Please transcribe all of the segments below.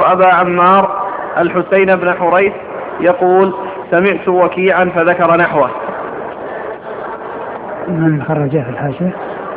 أبا عمار الحسين بن حريث يقول سمعت وكيعا فذكر نحوه. من خرجه في الحاشية؟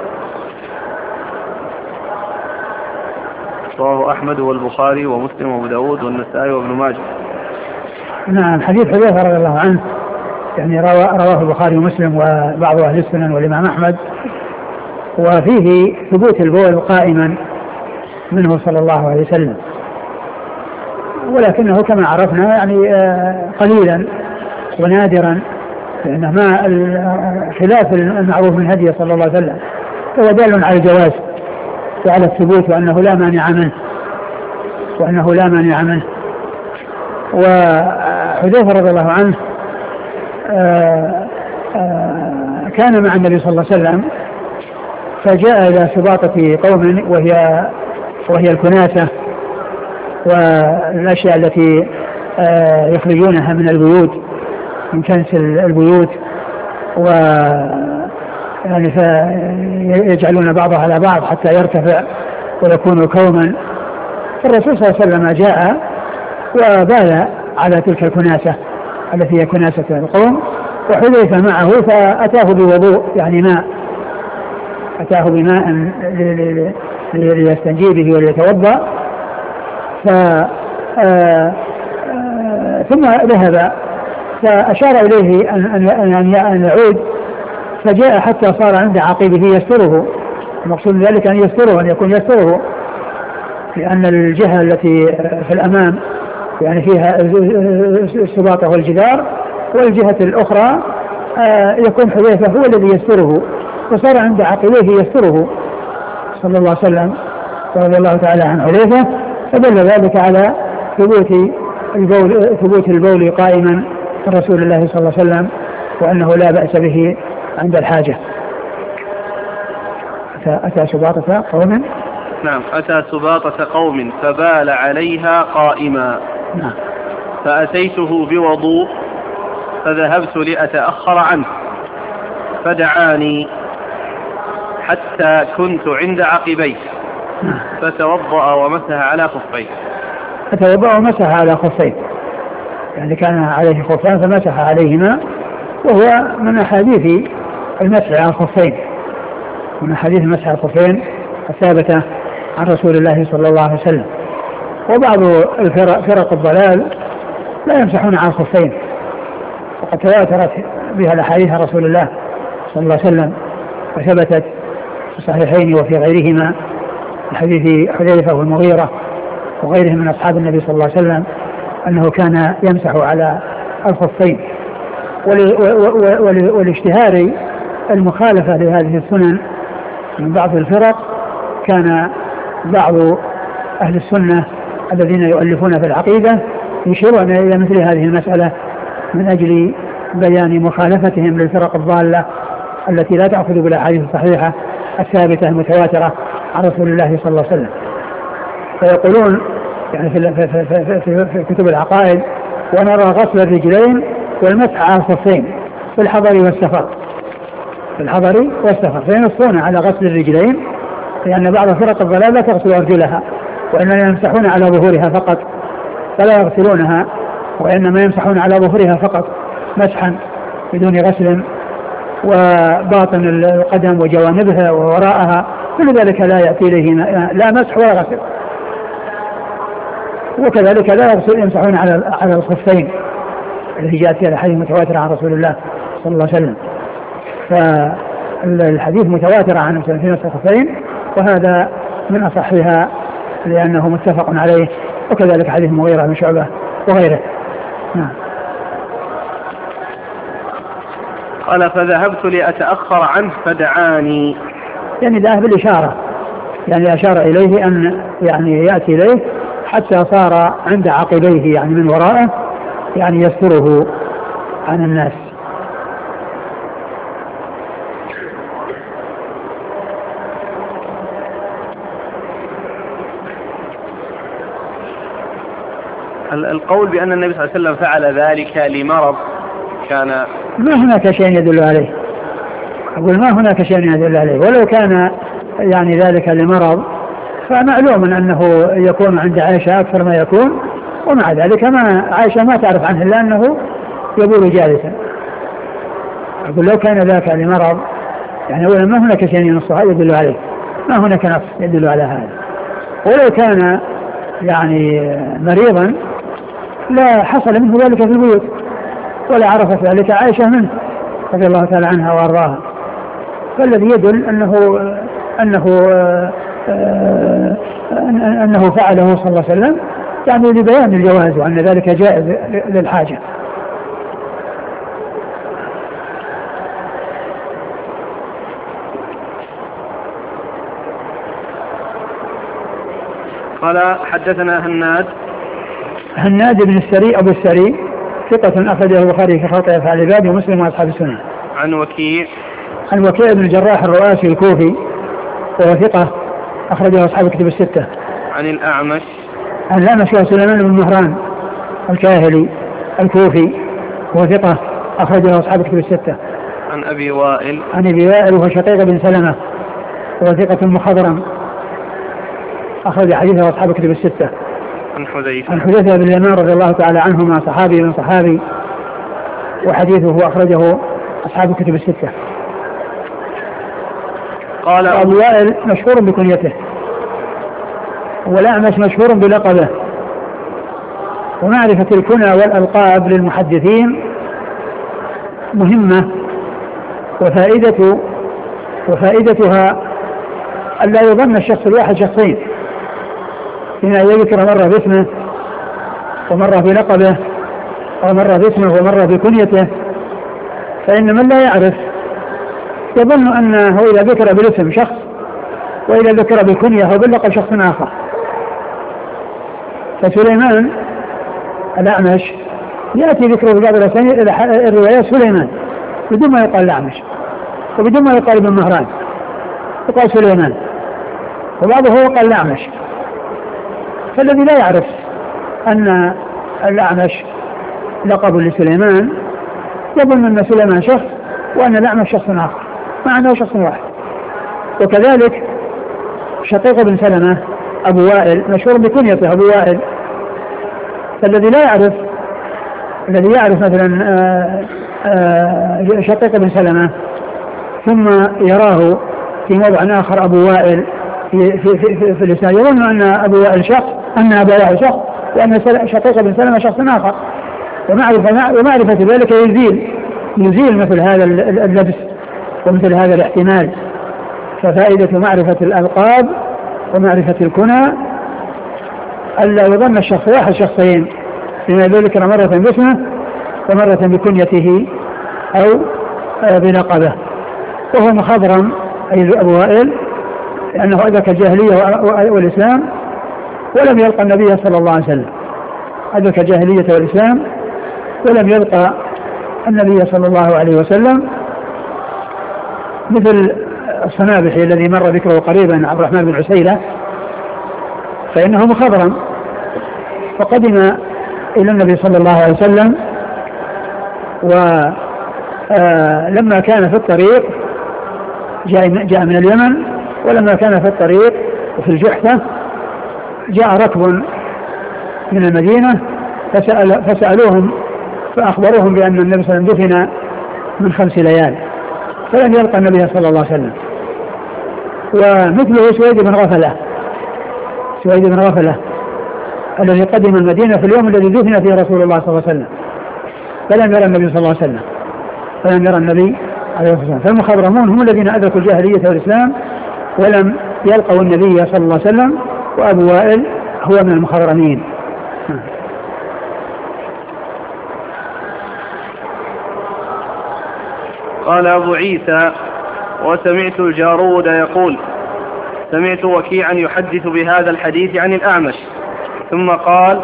رواه أحمد والبخاري ومسلم وابو داود والنسائي وابن ماجه. نعم، حديث حذيفة رضي الله عنه يعني رواه البخاري ومسلم وبعض أهل السنن والإمام أحمد، وفيه ثبوت البول قائما منه صلى الله عليه وسلم، ولكنه كما عرفنا يعني قليلا ونادرا، لأنه ما خلاف المعروف من هديه صلى الله عليه وسلم، فهو دال على الجواز وعلى الثبوت وأنه لا مانع منه. وحذيفة رضي الله عنه كان مع النبي صلى الله عليه وسلم، فجاء إلى سباطة قوم وهي الكناسة والأشياء التي يخرجونها من البيوت، من كنس البيوت، يعني فيجعلون بعضها على بعض حتى يرتفع ويكون كوما. فالرسول صلى الله عليه وسلم جاء وبال على تلك الكناسة التي هي كناسة القوم، وحذيفة معه، فأتاه بوضوء يعني ماء، أتاه بماء ليستنجي به وليتوضأ، ثم ذهب فأشار إليه أن يعود، فجاء حتى صار عند عقيبه يستره. المقصود من ذلك أن يستره، أن يكون يستره، لأن الجهة التي في الأمام يعني فيها السباطة والجدار، والجهة الأخرى يكون حذيفة هو الذي يستره، وصار عند عقيبه يستره صلى الله عليه وسلم رضي الله تعالى عن حذيفة، فدل ذلك على ثبوت البول قائما رسول الله صلى الله عليه وسلم، وأنه لا بأس به عند الحاجة. أتى سباطة قوم، نعم، أتى سباطة قوم فبال عليها قائما، نعم، فأتيته بوضوء فذهبت لأتأخر عنه فدعاني حتى كنت عند عقبيه فتوضأ ومسح على خفيه. فتوضأ ومسح على خفيه، يعني كان عليه خفان فمسح عليهما، وهو من أحاديث المسح على الخفين، من أحاديث المسح على الخفين الثابتة عن رسول الله صلى الله عليه وسلم. وبعض فرق الضلال لا يمسحون على الخفين، وقد تواترت بها الأحاديث عن رسول الله صلى الله عليه وسلم، وثبتت في الصحيحين وفي غيرهما الحديث حذيفة والمغيرة وغيرهم من أصحاب النبي صلى الله عليه وسلم أنه كان يمسح على الخفين. والاشتهار المخالفة لهذه السنن من بعض الفرق، كان بعض أهل السنة الذين يؤلفون في العقيدة يشيرون إلى مثل هذه المسألة من أجل بيان مخالفتهم للفرق الضالة التي لا تأخذ بالأحاديث الصحيحة الثابتة المتواترة عن رسول الله صلى الله عليه وسلم. فيقولون يعني في كتب العقائد: ونرى غسل الرجلين والمسح على الخفين في الحضر والسفر، فينصون على غسل الرجلين، لأن بعض فرق الضلال لا تغسل أرجلها، وإنما يمسحون على ظهورها فقط فلا يغسلونها، وإنما يمسحون على ظهورها فقط مسحا بدون غسل، وباطن القدم وجوانبها ووراءها كل ذلك لا يأتي إليه لا مسح ولا غسل. وكذلك لا يمسحون على الخفين التي جاءت فيها الحديث متواترة عن رسول الله صلى الله عليه وسلم. فالحديث متواتر عن في مسح الخفين، وهذا من أصحها لأنه متفق عليه، وكذلك حديث المغيرة بن شعبة وغيره. قال: فذهبت لأتأخر عنه فدعاني، يعني ذهب بالإشارة، يعني أشار إليه أن يعني يأتي إليه حتى صار عند عقبيه يعني من وراءه، يعني يستره عن الناس. القول بأن النبي صلى الله عليه وسلم فعل ذلك لمرض كان، ما هناك شيء يدل عليه. أقول ما هناك شيء يدل عليه، ولو كان يعني ذلك لمرض فمعلوم أنه يكون عند عائشة أكثر ما يكون، ومع ذلك ما عائشة ما تعرف عنه إلا أنه يبول جالسا. أقول لو كان ذاك لمرض يعني أولا ما هناك شيء ينصها يدل عليه، ما هناك نص يدل على هذا. ولو كان يعني مريضا لا حصل منه ذلك في البيوت ولا عرفت ذلك عائشة منه رضي الله تعالى عنها وارضاها. فالذي يدل أنه فعله صلى الله عليه وسلم يعني لبيان الجواز وأن ذلك جائز للحاجة. قال حدثنا هناد بن السري أبو السري ثقة أخرجه البخاري في خلق أفعال العباد ومسلم وأصحاب السنن. عن وكيع بن الجراح الرؤاسي الكوفي وهو ثقة أخرجه أصحاب الكتب الستة. عن الأعمش سليمان بن مهران الكاهلي الكوفي وهو ثقة أخرجه أصحاب الكتب الستة. عن أبي وائل وهو شقيق بن سلمة وهو ثقة مخضرم أخرج حديثه أصحاب الكتب الستة. عن حذيفة بن اليمان رضي الله تعالى عنهما صحابي من صحابي وحديثه أخرجه أصحاب الكتب الستة. قال أبو وائل مشهور بكنيته والأعمش مشهور بلقبه. ومعرفة الكنى والألقاب للمحدثين مهمة، وفائدتها أن لا يظن الشخص الواحد شخصين، إن يذكر مرة باسمه ومرة بلقبه أو مرة باسمه ومرة بكنيته، فإن من لا يعرف يظن أنه إذا ذكر بالاسم شخص وإذا ذكر بالكنية أو باللقب شخص آخر. فسليمان الأعمش يأتي ذكره في بعض الروايات سليمان بدون ما يقال الأعمش وبدون ما يقال ابن مهران، يقال سليمان وبعضه يقال الأعمش. فالذي لا يعرف أن الأعمش لقب لسليمان يظن أن سليمان شخص وأن الأعمش شخص آخر مع أنه شخص واحد. وكذلك شقيق بن سلمة أبو وائل مشهور بكنيته أبو وائل. فالذي لا يعرف الذي يعرف مثلا شقيق بن سلمة ثم يراه في موضع آخر أبو وائل في الإسناد يظن أن أبو وائل شخص وأن شقيق بن سلمة شخص آخر. ومعرفة ذلك يزيل مثل هذا اللبس ومثل هذا الاحتمال. ففائدة معرفة الألقاب ومعرفة الكنى ألا يظن الشخص واحد شخصين، فيما ذكر مرة باسمه ومرة بكنيته أو بلقبه. وهو مخضرم أي أبو وائل لأنه أدرك الجاهلية والإسلام ولم يلقى النبي صلى الله عليه وسلم، أدرك الجاهلية والإسلام ولم يلقى النبي صلى الله عليه وسلم، مثل الصنابحي الذي مر ذكره قريبا عبد الرحمن بن عسيلة، فإنه مخضرم فقدم إلى النبي صلى الله عليه وسلم. ولما كان في الطريق جاء من اليمن، ولما كان في الطريق وفي الجحفة جاء ركب من المدينة فسألوهم فأخبروهم بأن النبي صلى الله عليه وسلم دفن من 5 ليال، فلم يلقى النبي صلى الله عليه وسلم. ومثله سويد بن غفلة الذي قدم المدينة في اليوم الذي دفن فيه رسول الله صلى الله عليه وسلم، فلم يرى النبي صلى الله عليه وسلم. فالمخضرمون هم الذين أدركوا الجاهلية والإسلام ولم يلقوا النبي صلى الله عليه وسلم، وأبو وائل هو من المخضرمين. قال أبو عيسى: وسمعت الجارود يقول: سمعت وكيعا يحدث بهذا الحديث عن الأعمش. ثم قال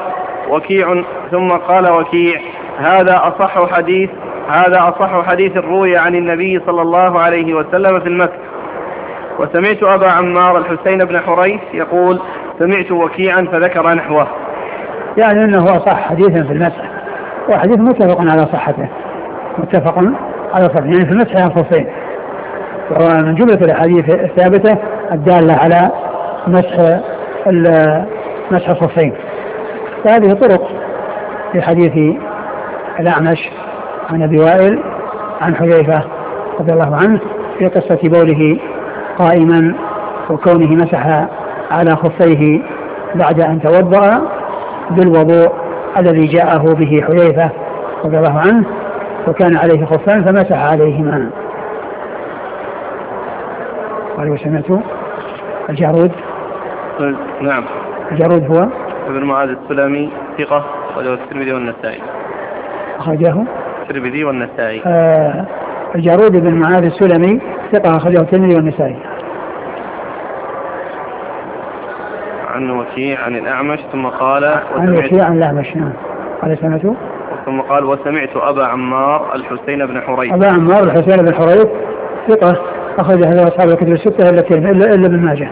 وكيع: هذا أصح حديث روي عن النبي صلى الله عليه وسلم في المسح. وسمعت أبا عمار الحسين بن حريث يقول: سمعت وكيعا فذكر نحوه. يعني أنه أصح حديثا في المسح، وحديث متفق على صحته، يعني في المسح عن خفين، ومن جملة الأحاديث الثابتة الدالة على مسح مسح الخفين. فهذه طرق في حديث الأعمش عن أبي وائل عن حذيفة رضي الله عنه في قصة بوله قائما وكونه مسح على خفيه بعد أن توضأ بالوضوء الذي جاءه به حذيفة رضي الله عنه، وكان عليه خفان فمسح عليهما. قال وسمعت الجارود. نعم. الجارود هو ابن معاذ السلمي ثقة، وله الترمذي والنسائي. أخرجه الترمذي والنسائي. الجارود بن معاذ السلمي ثقة، أخرجه الترمذي والنسائي. عن وكيع عن الأعمش ثم قال عن وكيع عن الأعمش. نعم. قال سمعت ثم قال وسمعت أبا عمار الحسين بن حريث. أبا عمار الحسين بن حريث ثقة، أخرج هذا أصحاب الكتب الستة إلا ابن ماجه.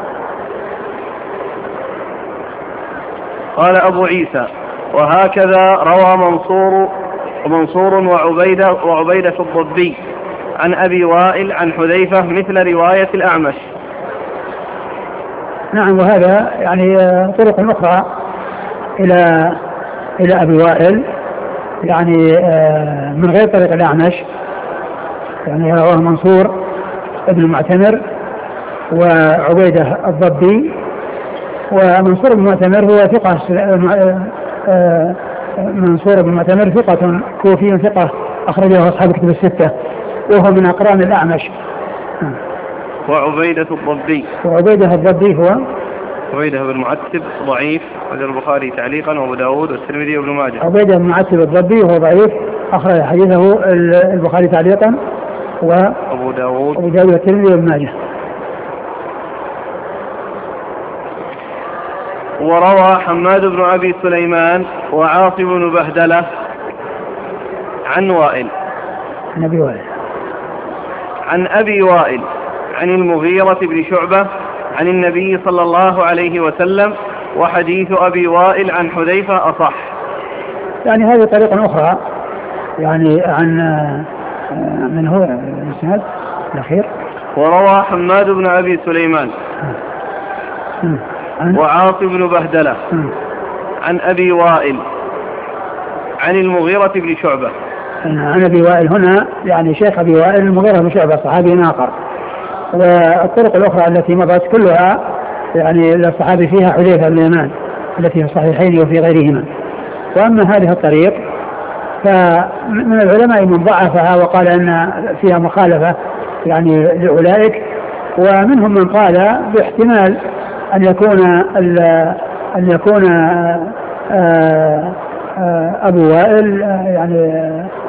قال أبو عيسى وهكذا روى منصور وعبيدة الضبي عن أبي وائل عن حذيفة مثل رواية الأعمش. نعم. وهذا يعني طرق أخرى إلى أبي وائل، يعني من غير طريق الأعمش، يعني رواه منصور ابن المعتمر وعبيدة الضبي. ومنصور بن المعتمر هو ثقة، منصور بن المعتمر ثقة كوفي ثقة، أخرجه أصحاب الكتب الستة، وهو من أقران الأعمش. وعبيدة الضبي. وعبيدة الضبي هو عبيدة بن معتب ضعيف، وجه البخاري تعليقا وابو داود والترمذي وابن ماجه. عبيدة بن معتب الضبي هو ضعيف، أخرج حديثه البخاري تعليقا وابو داود والترمذي وابن ماجه. وروى حماد بن أبي سليمان وعاصم بن بهدلة عن وائل عن أبي وائل عن المغيرة بن شعبة عن النبي صلى الله عليه وسلم، وحديث أبي وائل عن حذيفة أصح. يعني هذه طريقة أخرى، يعني عن من هو الإسناد الأخير. وروى حماد بن أبي سليمان وعاصم بن بهدلة عن أبي وائل عن المغيرة بن شعبة. عن أبي وائل هنا يعني شيخ أبي وائل المغيرة بن شعبة صحابي آخر. والطرق الأخرى التي مضت كلها يعني الصحابي فيها حذيفة بن اليمان التي في الصحيحين وفي غيرهما. وأما هذه الطريق فمن العلماء من ضعفها وقال أن فيها مخالفة يعني لأولئك، ومنهم من قال باحتمال أن يكون أبو وائل يعني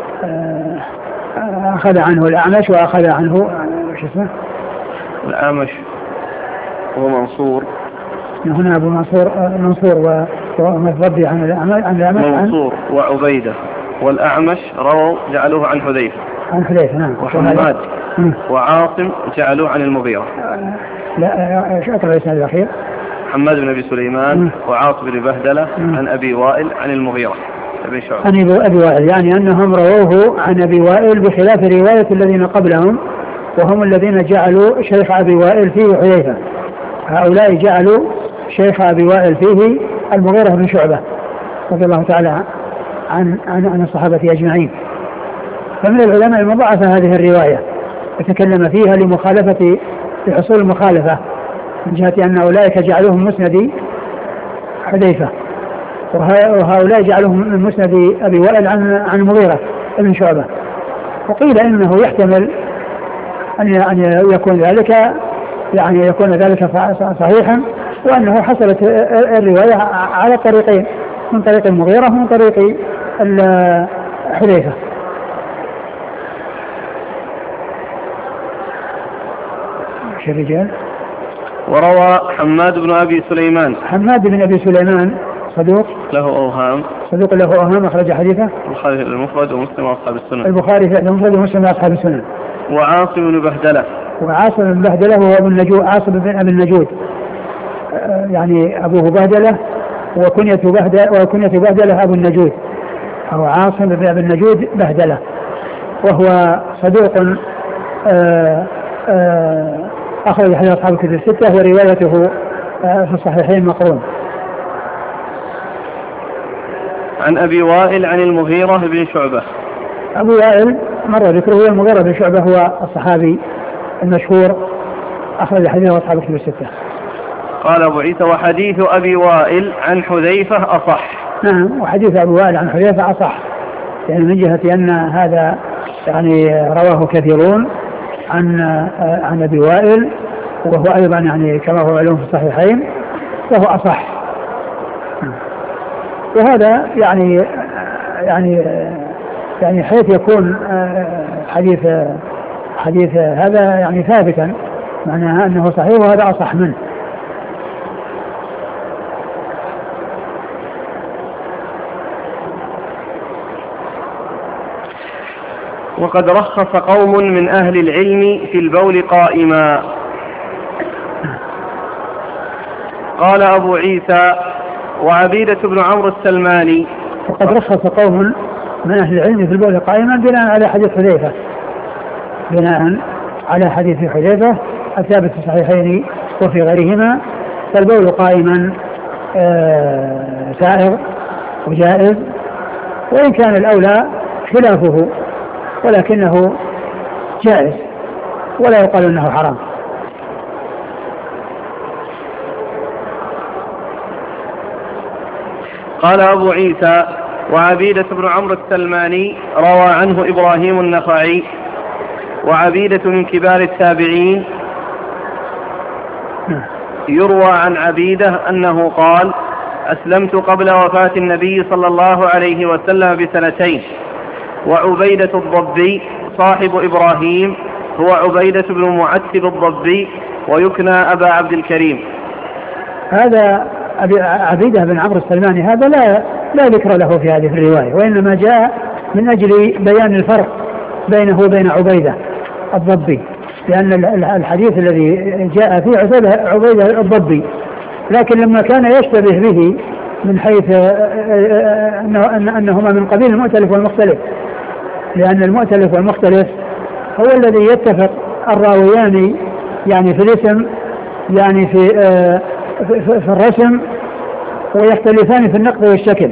أخذ عنه الأعمش وأخذ عنه شو اسمه الأعمش هو منصور. هنا أبو منصور ومضبي عن الأعمش منصور وعبيدة والأعمش رووا جعلوه عن حذيفة نعم. وحماد وعاصم جعلوه عن المغيرة. لا شو أقرأ الإسناد الأخير. حماد بن أبي سليمان وعاصم بن بهدلة عن أبي وائل عن المغيرة بن شعبة. عن أبي وائل، يعني أنهم رووه عن أبي وائل بخلاف رواية الذين قبلهم، وهم الذين جعلوا شيخ أبي وائل فيه حذيفة. هؤلاء جعلوا شيخ أبي وائل فيه المغيرة بن شعبة رضي الله تعالى عن الصحابة أجمعين. فمن العلماء المضاعف هذه الرواية وتكلم فيها لحصول المخالفة من جهة أن أولئك جعلوهم مسند حذيفة وهؤلاء جعلوهم من مسند أبي وائل عن المغيرة بن شعبة. وقيل إنه يحتمل أن يكون ذلك يعني يكون ذلك صحيحا، وأنه حصلت الرواية على طريقين، من طريق المغيرة ومن طريق حذيفة. الرجال. وروى حماد بن أبي سليمان. حماد بن أبي سليمان صدوق له أوهام أخرج حديثه البخاري المفرد ومسلم وأصحاب السنن. البخاري في المفرد ومسلم وأصحاب السنن. وعاصم بن بهدلة. وعاصم بن بهدلة هو ابن النجود، عاصم بن أبي النجود، يعني أبوه بهدلة وكنية بهدلة أبو النجود، أو عاصم بن أبي النجود بهدلة، وهو صدوق أخرج حديث أصحاب الكتب الستة، وروايته في الصحيحين مقرون. عن أبي وائل عن المغيرة بن شعبة. أبو وائل مر ذكره، المغيرة بن شعبة هو الصحابي المشهور أخرج حديثه أصحاب الكتب الستة. قال أبو عيسى وحديث أبي وائل عن حذيفة أصح. نعم، وحديث أبي وائل عن حذيفة أصح، يعني من جهة أن هذا يعني رواه كثيرون عن أبي وائل، وهو أيضا يعني كما هو معلوم في الصحيحين فهو أصح. وهذا يعني حيث يكون حديث هذا يعني ثابتا معناها أنه صحيح، وهذا أصح منه. وقد رخص قوم من أهل العلم في البول قائما. قال أبو عيسى وعبيدة بن عمرو السلماني. وقد رخص قوم من أهل العلم في البول قائما بناء على حديث حذيفة، بناء على حديث حذيفة الثابت في الصحيحين وفي غيرهما، فالبول قائما سائغ وجائز، وإن كان الأولى خلافه ولكنه جائز ولا يقال أنه حرام. قال أبو عيسى وعبيدة بن عمرو السلماني روى عنه إبراهيم النخعي، وعبيدة من كبار التابعين. يروى عن عبيدة أنه قال أسلمت قبل وفاة النبي صلى الله عليه وسلم ب2 وعبيدة الضبي صاحب إبراهيم هو عبيدة بن معتب الضبي ويكنى أبا عبد الكريم. هذا عبيدة بن عمرو السلماني هذا لا ذكر له في هذه الرواية، وإنما جاء من أجل بيان الفرق بينه وبين عبيدة الضبي، لأن الحديث الذي جاء فيه عبيدة الضبي، لكن لما كان يشتبه به من حيث أنهما من قبيل المؤتلف والمختلف، لأن المؤتلف والمختلف هو الذي يتفق الراويان يعني في الاسم، يعني في الرسم، ويختلفان في النقط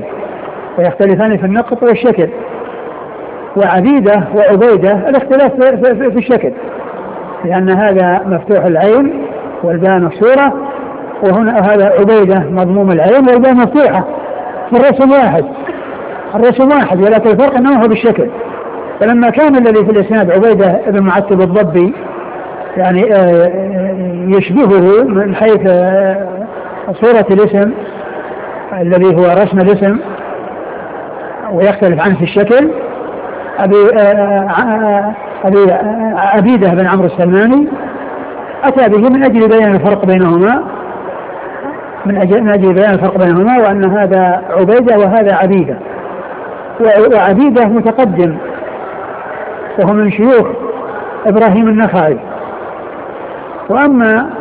والشكل، وعبيدة وعبيدة الاختلاف في الشكل، لأن هذا مفتوح العين والباء مكسورة، وهنا هذا عبيدة مضموم العين والباء مفتوحة، الرسم واحد ولكن الفرق أنه هو بالشكل. فلما كان الذي في الإسناد عبيدة بن معتب الضبي يعني يشبهه من حيث صورة الاسم الذي هو رسم الاسم ويختلف عنه في الشكل، عبيدة بن عمرو السلماني أتى به من أجل بيان الفرق بينهما، وأن هذا عبيدة وهذا عبيدة، وعبيدة متقدم وهو من شيوخ إبراهيم النخعي، وأما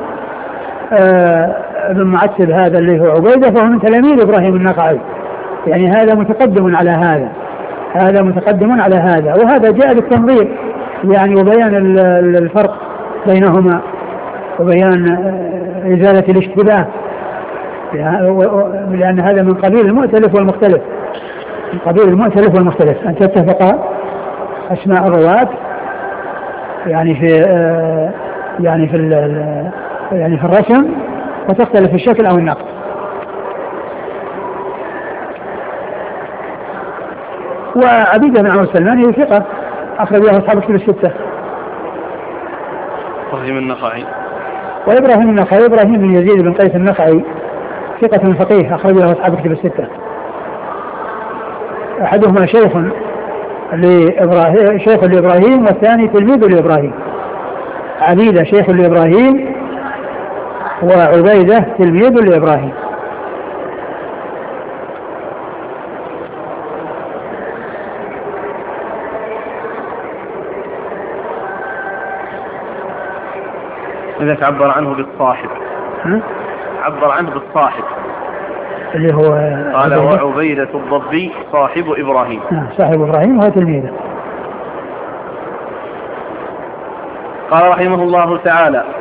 ابن معتب هذا اللي هو عبيدة فهو من تلاميذ إبراهيم النخعي، يعني هذا متقدم على هذا، وهذا جاء للتنظير يعني وبيان الفرق بينهما وبيان إزالة الاشتباه، لأن هذا من قبيل المؤتلف والمختلف، أن تتفق أسماء الرواة يعني في الرسم وتختلف في الشكل أو النقد. وعبيدة بن عمرو السلماني ثقة أخرج له أصحاب الكتب الستة. إبراهيم النخعي إبراهيم بن يزيد بن قيس النخعي ثقة فقيه أخرج له أصحاب الكتب الستة. أحدهما شيخ لإبراهيم والثاني تلميذ لإبراهيم. عبيدة شيخ لإبراهيم وعبيدة تلميذ لإبراهيم. إذا عبر عنه بالصاحب عبر عنه بالصاحب اللي هو قال وعبيدة الضبي صاحب إبراهيم. صاحب إبراهيم وهو تلميذه. قال رحمه الله تعالى